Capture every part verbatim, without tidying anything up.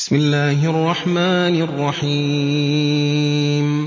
بسم الله الرحمن الرحيم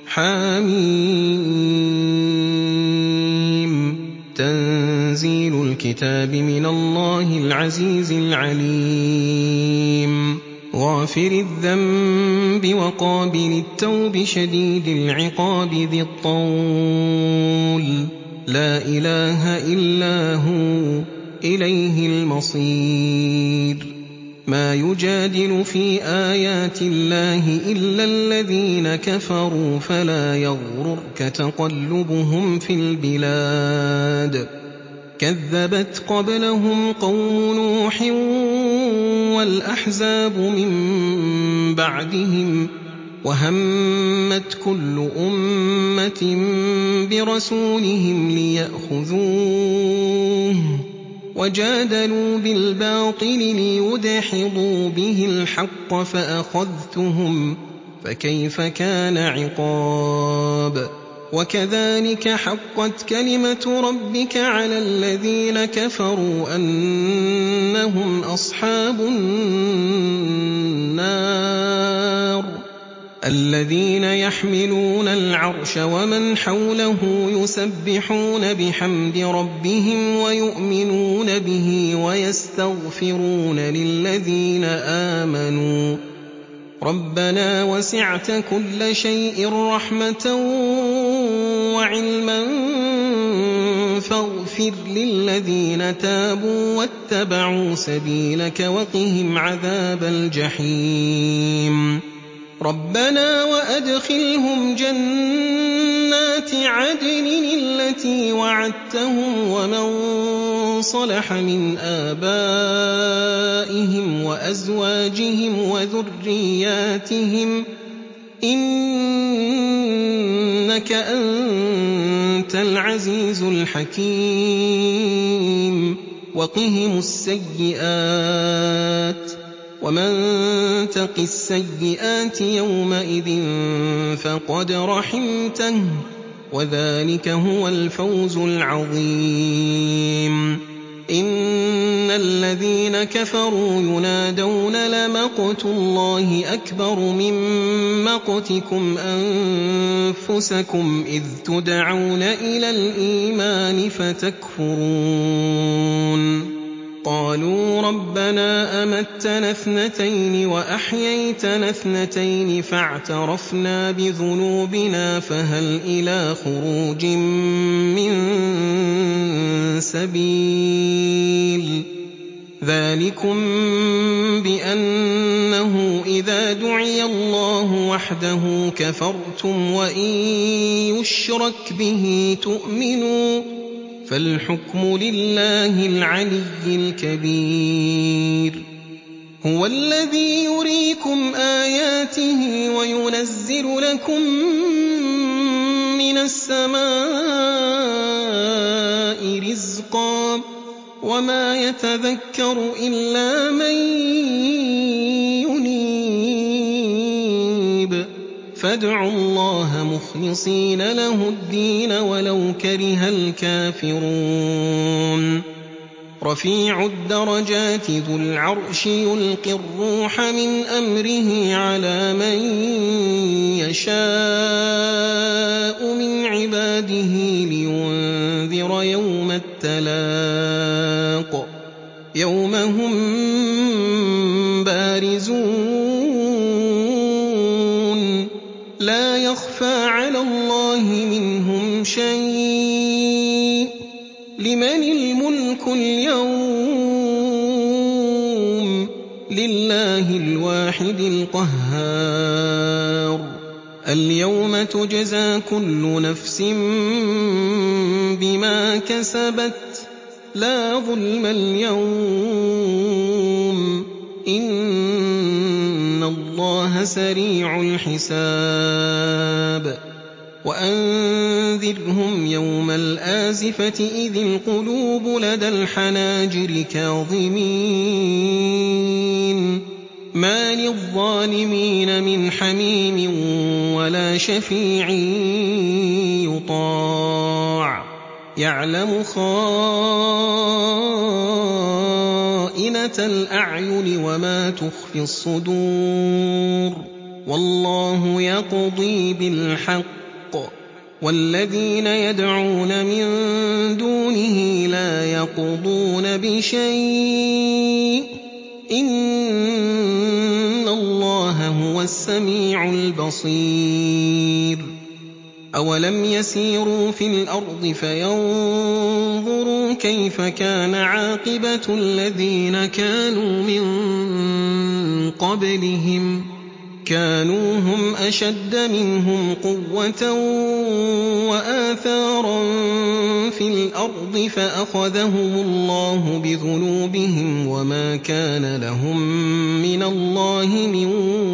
حم تنزيل الكتاب من الله العزيز العليم غافر الذنب وقابل التوب شديد العقاب ذي الطول لا إله إلا هو إليه المصير ما يجادل في آيات الله إلا الذين كفروا فلا يغررك تقلبهم في البلاد كذبت قبلهم قوم نوح والأحزاب من بعدهم وهمت كل أمة برسولهم ليأخذوه وجادلوا بالباطل ليدحضوا به الحق فأخذتهم فكيف كان عقاب وكذلك حقت كلمة ربك على الذين كفروا أنهم أصحاب النار الذين يحملون العرش ومن حوله يسبحون بحمد ربهم ويؤمنون به ويستغفرون للذين آمنوا ربنا وسعت كل شيء رحمة وعلما فاغفر للذين تابوا واتبعوا سبيلك وقهم عذاب الجحيم ربنا وأدخلهم جنات عدن التي وعدتهم ومن صلح من آبائهم وأزواجهم وذرياتهم إنك أنت العزيز الحكيم وقهم السيئات ومن تق السيئات يومئذ فقد رحمته وذلك هو الفوز العظيم إن الذين كفروا ينادون لمقت الله أكبر من مقتكم أنفسكم إذ تدعون إلى الإيمان فتكفرون قالوا ربنا أمتنا اثنتين وأحييتنا اثنتين فاعترفنا بذنوبنا فهل إلى خروج من سبيل ذلكم بأنه إذا دعي الله وحده كفرتم وإن يشرك به تؤمنوا فالحكم لله العلي الكبير هو الذي يريكم آياته وينزل لكم من السماء رزقا وما يتذكر إلا من ينيب فادعوا الله مخلصين له الدين ولو كره الكافرون رفيع الدرجات ذو العرش يلقي الروح من أمره على من يشاء من عباده لينذر يوم التلاق يوم هم بارزون لا يخفى على الله منهم شيء لمن الملك اليوم لله الواحد القهار اليوم تجزى كل نفس بما كسبت لا ظلم اليوم إن الله سريع الحساب وأنذرهم يوم الآزفة إذ القلوب لدى الحناجر كاظمين ما للظالمين من حميم ولا شفيع يطاع يَعْلَمُ خَائِنَةَ الْأَعْيُنِ وَمَا تُخْفِي الصُّدُورُ ۚ وَاللَّهُ يَقْضِي بِالْحَقِّ ۖ وَالَّذِينَ يَدْعُونَ مِن دُونِهِ لَا يَقْضُونَ بِشَيْءٍ ۗ إِنَّ اللَّهَ هُوَ السَّمِيعُ الْبَصِيرُ. أَوَلَمْ يَسِيرُوا فِي الْأَرْضِ فَيَنظُرُوا كَيْفَ كَانَ عَاقِبَةُ الَّذِينَ كَانُوا مِن قَبْلِهِمْ ۚ كَانُوا هُمْ أَشَدَّ مِنْهُمْ قُوَّةً وَآثَارًا فِي الْأَرْضِ فَأَخَذَهُمُ اللَّهُ بِذُنُوبِهِمْ وَمَا كَانَ لَهُم مِّنَ اللَّهِ مِن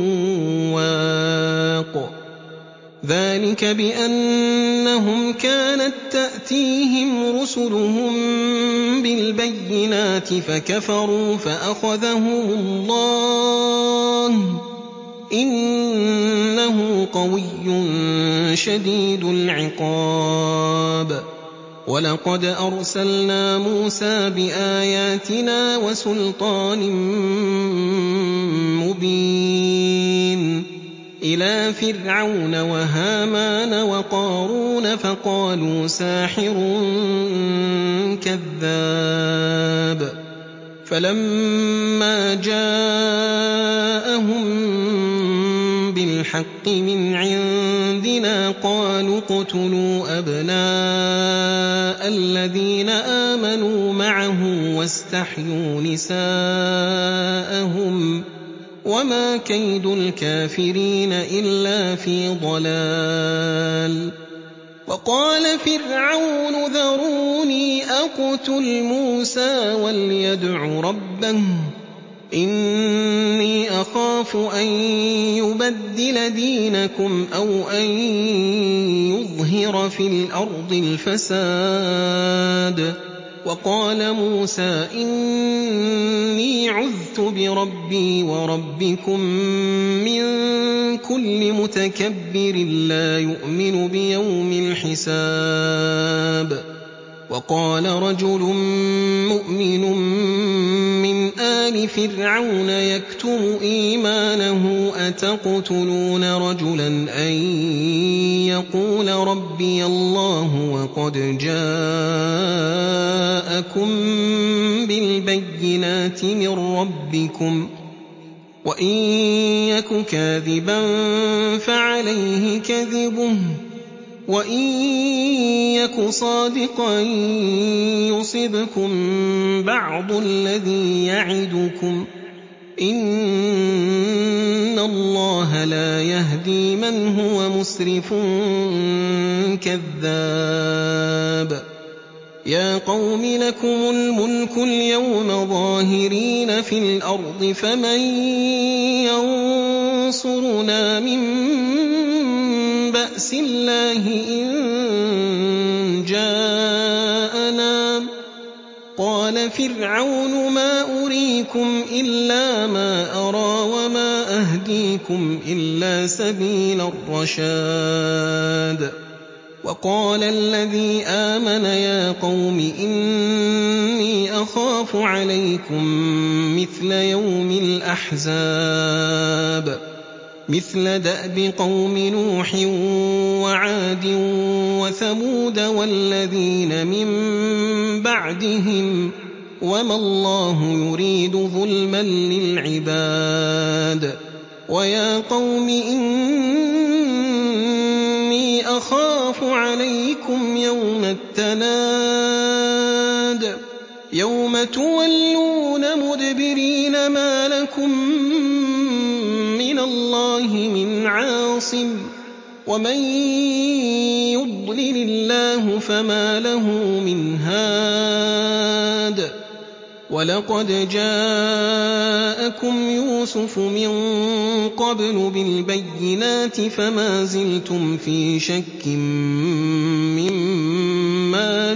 وَاقٍ. ذَٰلِكَ بِأَنَّهُمْ كَانَت تَّأْتِيهِمْ رُسُلُهُم بِالْبَيِّنَاتِ فَكَفَرُوا فَأَخَذَهُمُ اللَّهُ ۚ إِنَّهُ قَوِيٌّ شَدِيدُ الْعِقَابِ. وَلَقَدْ أَرْسَلْنَا مُوسَىٰ بِآيَاتِنَا وَسُلْطَانٍ مُّبِينٍ إِلَىٰ فِرْعَوْنَ وَهَامَانَ وَقَارُونَ فَقَالُوا سَاحِرٌ كَذَّابٌ. فَلَمَّا جَاءَهُم بِالْحَقِّ مِنْ عِندِنَا قَالُوا اقْتُلُوا أَبْنَاءَ الَّذِينَ آمَنُوا مَعَهُ وَاسْتَحْيُوا نِسَاءَهُمْ ۚ وَمَا كَيْدُ الْكَافِرِينَ إِلَّا فِي ضَلَالٍ. وَقَالَ فِرْعَوْنُ ذَرُونِي أَقْتُلْ مُوسَىٰ وَلْيَدْعُ رَبَّهُ إِنِّي أَخَافُ أَن يُبَدِّلَ دِينَكُمْ أَوْ أَن يُظْهِرَ فِي الْأَرْضِ الْفَسَادَ. وَقَالَ مُوسَىٰ إِنِّي عُذْتُ بِرَبِّي وَرَبِّكُم مِّن كُلِّ مُتَكَبِّرٍ لَّا يُؤْمِنُ بِيَوْمِ الْحِسَابِ. وَقَالَ رَجُلٌ مُّؤْمِنٌ مِّنْ آلِ فِرْعَوْنَ يَكْتُمُ إِيمَانَهُ أَتَقْتُلُونَ رَجُلًا أَن يَقُولَ رَبِّيَ اللَّهُ وَقَدْ جَاءَكُم بِالْبَيِّنَاتِ مِن رَّبِّكُمْ ۖ وَإِن يَكُ كَاذِبًا فَعَلَيْهِ كَذِبُهُ ۖ وَإِن يَكُ صَادِقًا يُصِبْكُم بَعْضُ الَّذِي يَعِدُكُمْ ۖ إِنَّ اللَّهَ لَا يَهْدِي مَنْ هُوَ مُسْرِفٌ كَذَّابٌ. يَا قَوْمِ لَكُمُ الْمُلْكُ الْيَوْمَ ظَاهِرِينَ فِي الْأَرْضِ فَمَن يَنصُرُنَا مِن بَأْسِ اللَّهِ إِن جَاءَنَا ۚ قَالَ فِرْعَوْنُ مَا أُرِيكُمْ إِلَّا مَا أَرَىٰ وَمَا أَهْدِيكُمْ إِلَّا سَبِيلَ الرَّشَادِ. وَقَالَ الَّذِي آمَنَ يَا قَوْمِ إِنِّي أَخَافُ عَلَيْكُم مِّثْلَ يَوْمِ الْأَحْزَابِ مِثْلَ دَأْبِ قَوْمِ نُوحٍ وَعَادٍ وَثَمُودَ وَالَّذِينَ مِن بَعْدِهِمْ ۚ وَمَا اللَّهُ يُرِيدُ ظُلْمًا لِّلْعِبَادِ. وَيَا قَوْمِ إِنِّي أَخَافُ عَلَيْكُمْ يَوْمَ التَّنَادِ يَوْمَ تُوَلُّونَ مُدْبِرِينَ مَا لَكُم مِّنَ اللَّهِ مِنْ عَاصِمٍ ۗ وَمَن يُضْلِلِ اللَّهُ فَمَا لَهُ مِنْ هَادٍ. وَلَقَدْ جَاءَكُمْ يُوسُفُ مِن قَبْلُ بِالْبَيِّنَاتِ فَمَا زِلْتُمْ فِي شَكٍّ مِّمَّا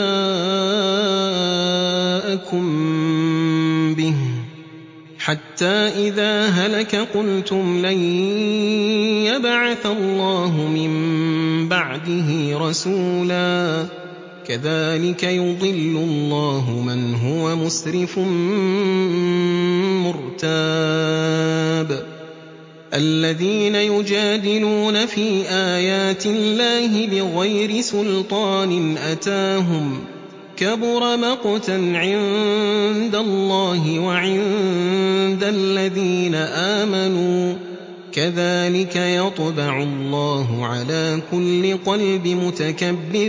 جَاءَكُم بِهِ ۖ حَتَّىٰ إِذَا هَلَكَ قُلْتُمْ لَن يَبْعَثَ اللَّهُ مِن بَعْدِهِ رَسُولًا كَذَٰلِكَ يُضِلُّ اللَّهُ مَنْ هُوَ مُسْرِفٌ مُّرْتَابٌ الَّذِينَ يُجَادِلُونَ فِي آيَاتِ اللَّهِ بِغَيْرِ سُلْطَانٍ أَتَاهُمْ كَبُرَ مَقْتًا عِندَ اللَّهِ وَعِندَ الَّذِينَ آمَنُوا ۚ كَذَٰلِكَ يَطْبَعُ اللَّهُ عَلَىٰ كُلِّ قَلْبِ مُتَكَبِّرٍ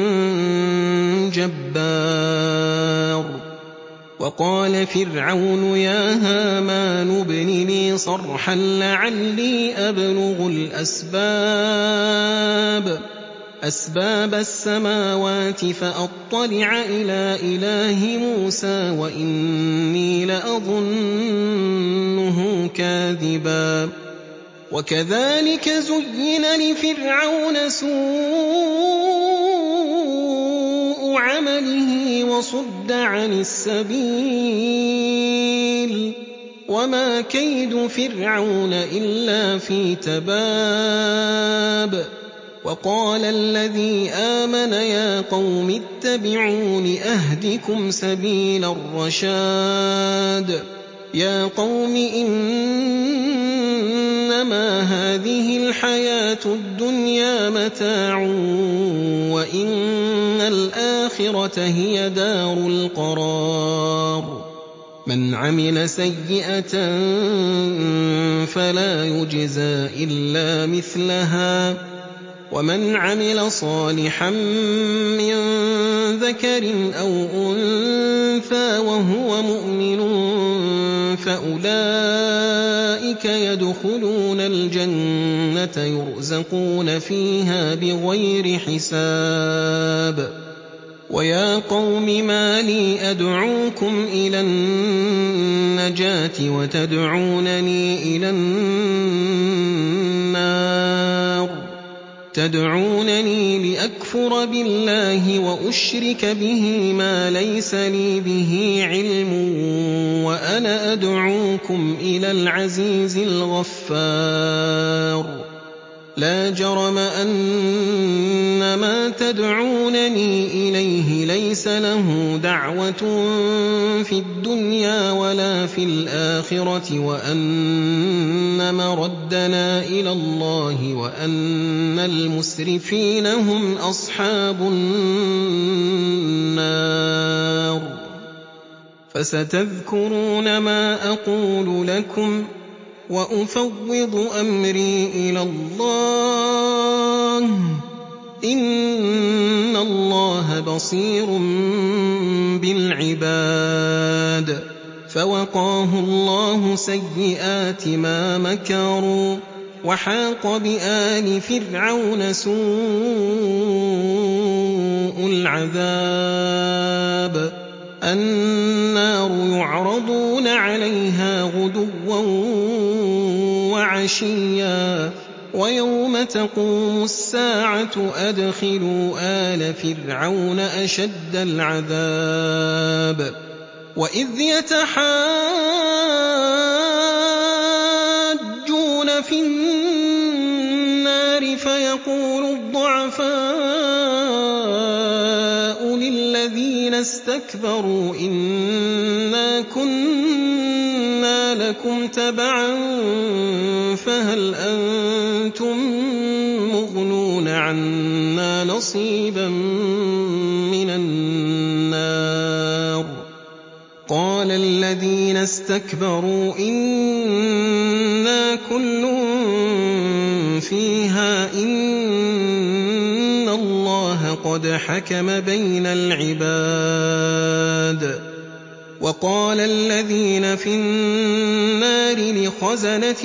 جَبَّارٍ وَقَالَ فِرْعَوْنُ يَا هَامَانُ ابْنِ لِي صَرْحًا لَّعَلِّي أَبْلُغُ الْأَسْبَابَ أَسْبَابَ السَّمَاوَاتِ فَأَطَّلِعَ إِلَىٰ إِلَٰهِ مُوسَىٰ وَإِنِّي لَأَظُنُّهُ كَاذِبًا وَكَذَٰلِكَ زُيِّنَ لِفِرْعَوْنَ سُوءُ عَمَلِهِ وَصُدَّ عَنِ السَّبِيلِ ۚ وَمَا كَيْدُ فِرْعَوْنَ إِلَّا فِي تَبَابٍ وَقَالَ الَّذِي آمَنَ يَا قَوْمِ اتَّبِعُونِ أَهْدِكُمْ سَبِيلَ الرَّشَادِ يَا قَوْمِ إِنَّمَا هَٰذِهِ الْحَيَاةُ الدُّنْيَا مَتَاعٌ وَإِنَّ الْآخِرَةَ هِيَ دَارُ الْقَرَارِ مَنْ عَمِلَ سَيِّئَةً فَلَا يُجْزَىٰ إِلَّا مِثْلَهَا وَمَنْ عَمِلَ صَالِحًا مِّن ذَكَرٍ أَوْ أُنثَىٰ وَهُوَ مُؤْمِنٌ فَأُولَٰئِكَ يَدْخُلُونَ الْجَنَّةَ يُرْزَقُونَ فِيهَا بِغَيْرِ حِسَابٍ وَيَا قَوْمِ مَا لِي أَدْعُوكُمْ إِلَى النَّجَاةِ وَتَدْعُونَنِي إِلَى النَّارِ تَدْعُونَنِي لِأَكْفُرَ بِاللَّهِ وَأُشْرِكَ بِهِ مَا لَيْسَ لِي بِهِ عِلْمٌ وَأَنَا أَدْعُوكُمْ إِلَى الْعَزِيزِ الْغَفَّارِ لَا جَرَمَ أَنَّ مَا تَدْعُونَنِي إِلَيْهِ لَيْسَ لَهُ دَعْوَةٌ فِي الدُّنْيَا وَلَا فِي الْآخِرَةِ وَأَنَّ مَرَدَّنَا إِلَى اللَّهِ وَأَنَّ الْمُسْرِفِينَ هُمْ أَصْحَابُ النَّارِ فَسَتَذْكُرُونَ مَا أَقُولُ لَكُمْ وَأُفَوِّضُ أَمْرِي إِلَى اللَّهِ ۚ إِنَّ اللَّهَ بَصِيرٌ بِالْعِبَادِ فَوَقَاهُ اللَّهُ سَيِّئَاتِ مَا مَكَرُوا وَحَاقَ بِآلِ فِرْعَوْنَ سُوءُ الْعَذَابِ النَّارُ يُعْرَضُونَ عَلَيْهَا غُدُوًّا وَعَشِيًّا وَيَوْمَ تَقُومُ السَّاعَةُ أَدْخِلُوا آلَ فِرْعَوْنَ أَشَدَّ الْعَذَابِ وَإِذْ يَتَحَاجُّونَ فِي النَّارِ فَيَقُولُ الضُّعَفَاءُ لِلَّذِينَ اسْتَكْبَرُوا إِنَّا كُنَّا لَكُمْ تَبَعًا فَهَلْ أَنتُم مُّغْنُونَ عَنَّا نَصِيبًا مِّنَ النَّارِ قَالَ الَّذِينَ اسْتَكْبَرُوا إِنَّا كُلٌّ فِيهَا إِنَّ اللَّهَ قَدْ حَكَمَ بَيْنَ الْعِبَادِ وَقَالَ الَّذِينَ فِي النَّارِ لِخَزَنَةِ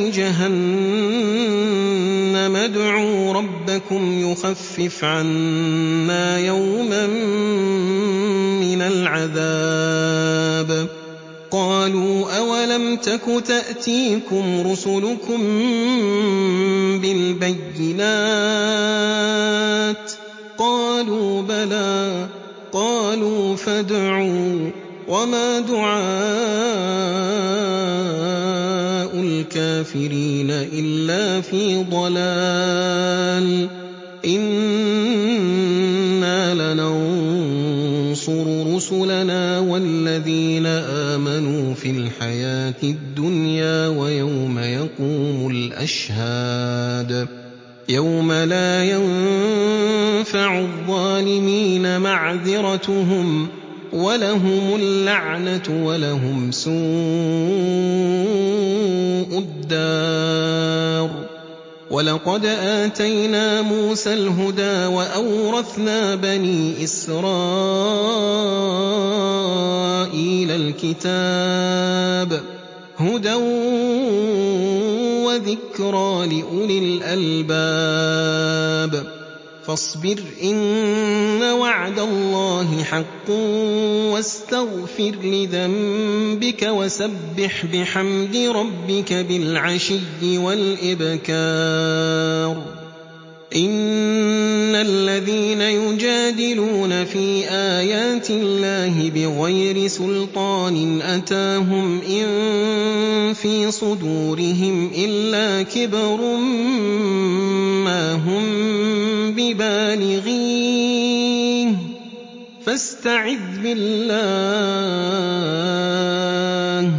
جَهَنَّمَ ادْعُوا رَبَّكُمْ يُخَفِّفْ عَنَّا يَوْمًا مِّنَ الْعَذَابِ قَالُوا أَوَلَمْ تَكُ تَأْتِيكُمْ رُسُلُكُم بِالْبَيِّنَاتِ قَالُوا بَلَىٰ قَالُوا فَادْعُوا وَمَا دُعَاءُ الْكَافِرِينَ إِلَّا فِي ضَلَالٍ إِنَّا لَنَنصُرُ وَالَّذِينَ آمَنُوا فِي الْحَيَاةِ الدُّنْيَا وَيَوْمَ يَقُومُ الْأَشْهَادُ يَوْمَ لَا يَنفَعُ الظَّالِمِينَ مَعْذِرَتُهُمْ وَلَهُمُ اللَّعْنَةُ وَلَهُمْ سُوءُ الدَّارِ وَلَقَدْ آتَيْنَا مُوسَى الْهُدَىٰ وَأَوْرَثْنَا بَنِي إِسْرَائِيلَ الْكِتَابَ هُدًى وَذِكْرَىٰ لِأُولِي الْأَلْبَابِ فاصبر إن وعد الله حق واستغفر لذنبك وسبح بحمد ربك بالعشي والإبكار إن الذين يجادلون في آيات الله بغير سلطان أتاهم إن في صدورهم إلا كبر ما هم ببالغيه فاستعذ بالله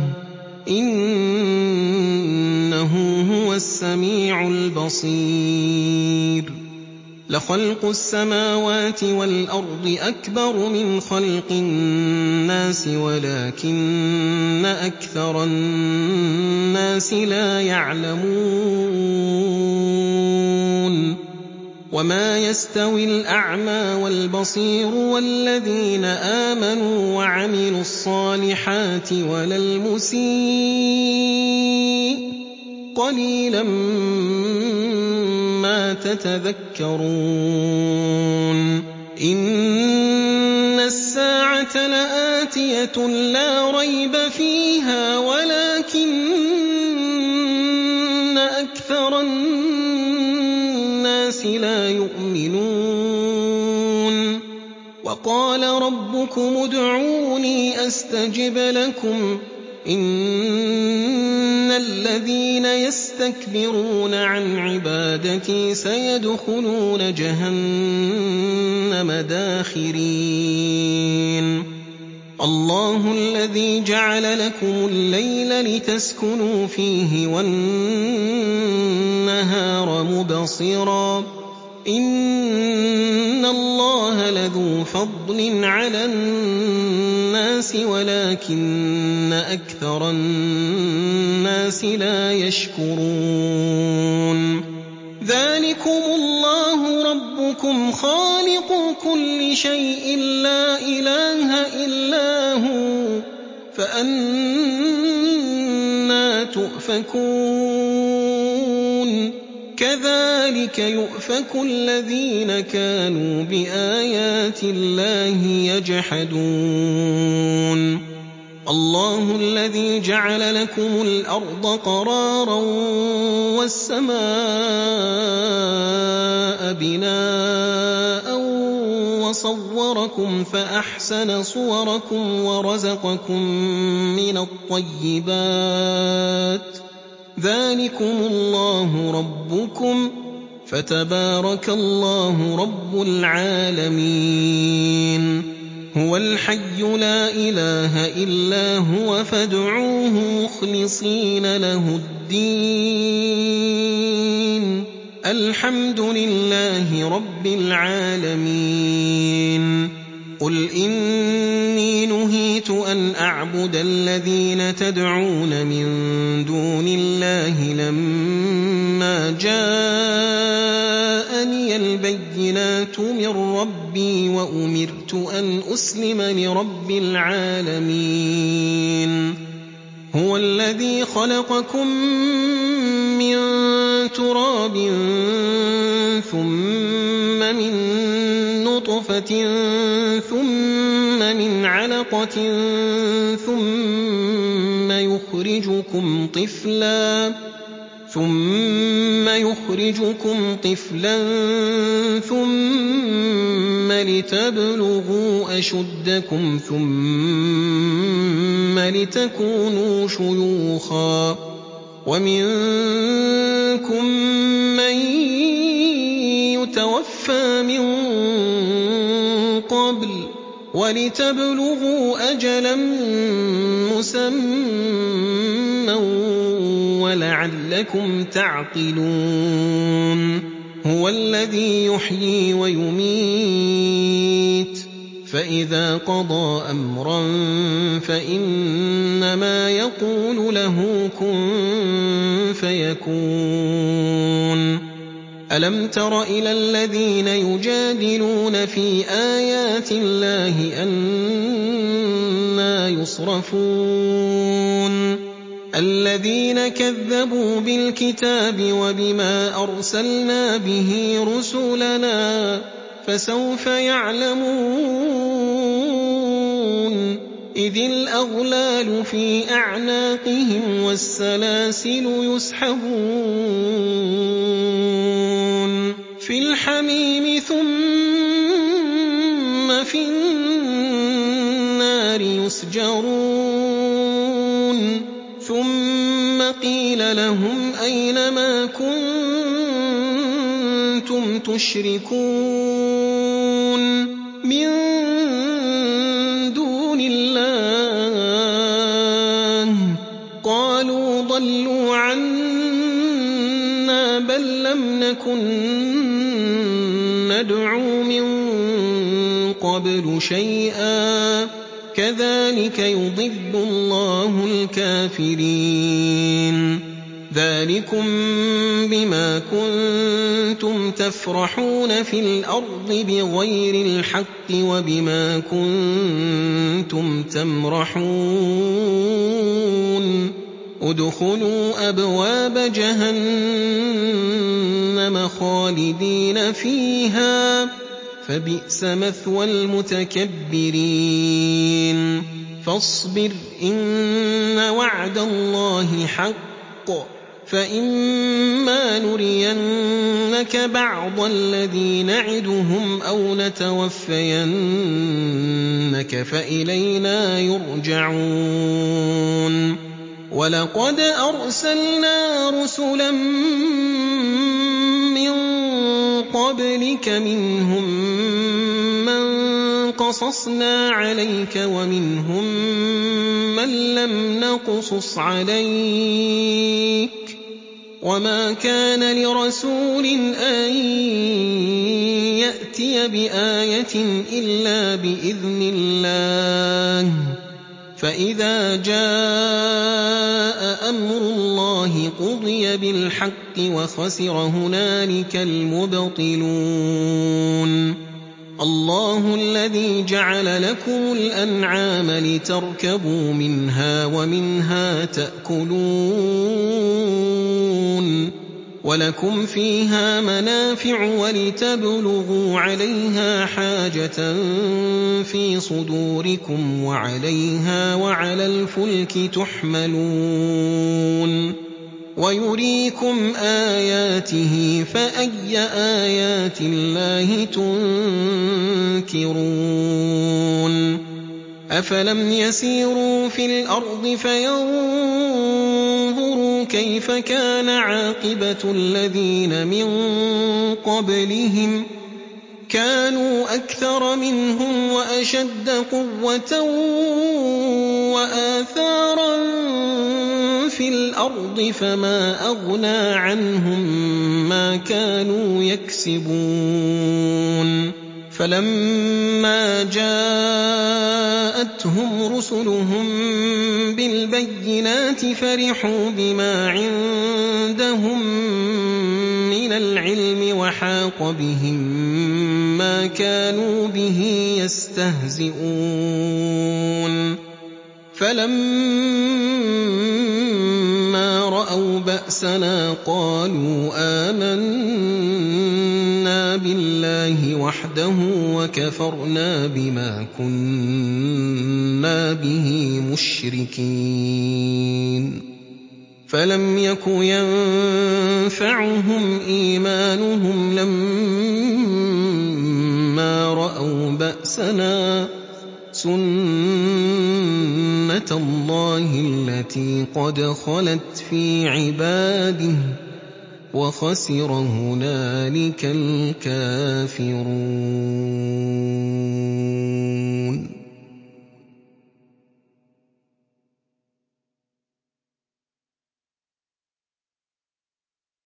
إنه هو السميع البصير لخلق السماوات والأرض أكبر من خلق الناس ولكن أكثر الناس لا يعلمون وما يستوي الأعمى والبصير والذين آمنوا وعملوا الصالحات ولا المسيء قليلا ما تتذكرون إن الساعة لآتية لا ريب فيها ولكن أكثر الناس لا يؤمنون وقال ربكم ادعوني أستجب لكم إن الذين يستكبرون عن عبادتي سيدخلون جهنم داخرين الله الذي جعل لكم الليل لتسكنوا فيه والنهار مبصرا إن الله لذو فضل على الناس ولكن أكثر الناس لا يشكرون ذلكم الله ربكم خالق كل شيء لا إله إلا هو فأنى تؤفكون كذلك يؤفك الذين كانوا بآيات الله يجحدون الله الذي جعل لكم الأرض قرارا والسماء بناء وصوركم فأحسن صوركم ورزقكم من الطيبات ذلكم الله ربكم فتبارك الله رب العالمين هو الحي لا إله إلا هو فادعوه مخلصين له الدين الحمد لله رب العالمين قل إني نهيت أن أعبد الذين تدعون من دون الله لما جاءني البينات من ربي وأمرت أن أسلم لرب العالمين هو الذي خلقكم من تراب ثم من نطفة ثم من علقة ثم يخرجكم طفلا ثم يخرجكم طفلا ثم لتبلغوا أشدكم ثم لتكونوا شيوخا ومنكم من يتوفى من قبل وَلِتَبْلُغُوا أَجَلًا مُّسَمًّى وَلَعَلَّكُمْ تَعْقِلُونَ هُوَ الَّذِي يُحْيِي وَيُمِيتُ فَإِذَا قَضَىٰ أَمْرًا فَإِنَّمَا يَقُولُ لَهُ كُن فَيَكُونُ أَلَمْ تَرَ إِلَى الَّذِينَ يُجَادِلُونَ فِي آيَاتِ اللَّهِ أَنَّىٰ يُصْرَفُونَ الَّذِينَ كَذَّبُوا بِالْكِتَابِ وَبِمَا أَرْسَلْنَا بِهِ رُسُلَنَا فَسَوْفَ يَعْلَمُونَ إِذِ الْأَغْلَالُ فِي أَعْنَاقِهِمْ وَالسَّلَاسِلُ يُسْحَبُونَ فِي الْحَمِيمِ ثُمَّ فِي النَّارِ يُسْجَرُونَ ثُمَّ قِيلَ لَهُمْ أَيْنَ مَا كُنتُمْ تُشْرِكُونَ مِن دُونِ اللَّهِ قَالُوا ضَلُّوا عَنَّا بَل لَّمْ نَكُن نَّدْعُو مِن قَبْلُ شَيْئًا كَذَٰلِكَ يُضِلُّ اللَّهُ الْكَافِرِينَ ذَٰلِكُم بِمَا كُنتُمْ تَفْرَحُونَ فِي الْأَرْضِ بِغَيْرِ الْحَقِّ وَبِمَا كُنتُمْ تَمْرَحُونَ ادْخُلُوا أَبْوَابَ جَهَنَّمَ خَالِدِينَ فِيهَا فَبِئْسَ مَثْوَى الْمُتَكَبِّرِينَ فَاصْبِرْ إِنَّ وَعْدَ اللَّهِ حَقٌّ فَإِمَّا نُرِيَنَّكَ بَعْضَ الَّذِي نَعِدُهُمْ أَوْ نَتَوَفَّيَنَّكَ فَإِلَيْنَا يُرْجَعُونَ وَلَقَدْ أَرْسَلْنَا رُسُلًا مِّن قَبْلِكَ مِنْهُم مَّن قَصَصْنَا عَلَيْكَ وَمِنْهُم مَّن لَّمْ نَقْصُصْ عَلَيْكَ ۗ وَمَا كَانَ لِرَسُولٍ أَن يَأْتِيَ بِآيَةٍ إِلَّا بِإِذْنِ اللَّهِ ۚ فَإِذَا جَاءَ أَمْرُ اللَّهِ قُضِيَ بِالْحَقِّ وَخَسِرَ هُنَالِكَ الْمُبْطِلُونَ اللَّهُ الَّذِي جَعَلَ لَكُمُ الْأَنْعَامَ لِتَرْكَبُوا مِنْهَا وَمِنْهَا تَأْكُلُونَ وَلَكُمْ فِيهَا مَنَافِعُ وَلِتَبْلُغُوا عَلَيْهَا حَاجَةً فِي صُدُورِكُمْ وَعَلَيْهَا وَعَلَى الْفُلْكِ تُحْمَلُونَ وَيُرِيكُمْ آيَاتِهِ فَأَيَّ آيَاتِ اللَّهِ تُنكِرُونَ أَفَلَمْ يَسِيرُوا فِي الْأَرْضِ فَيَنظُرُوا كَيْفَ كَانَ عَاقِبَةُ الَّذِينَ مِن قَبْلِهِمْ كَانُوا أَكْثَرَ مِنْهُمْ وَأَشَدَّ قُوَّةً وَآثَارًا فِي الْأَرْضِ فَمَا أَغْنَىٰ عَنْهُم مَّا كَانُوا يَكْسِبُونَ فَلَمَّا جَاءَتْهُمْ رُسُلُهُم بِالْبَيِّنَاتِ فَرِحُوا بِمَا عِندَهُم مِّنَ الْعِلْمِ وَحَاقَ بِهِم مَّا كَانُوا بِهِ يَسْتَهْزِئُونَ فَلَمَّا رَأَوْا بَأْسَنَا قَالُوا آمَنَّا بِاللَّهِ وَحْدَهُ وَكَفَرْنَا بِمَا كُنَّا بِهِ مُشْرِكِينَ فَلَمْ يَكُ يَنفَعُهُمْ إِيمَانُهُمْ لَمَّا رَأَوْا بَأْسَنَا ۖ سُنَّتَ اللَّهِ الَّتِي قَدْ خَلَتْ فِي عِبَادِهِ ۖ وَخَسِرَ هُنَالِكَ الْكَافِرُونَ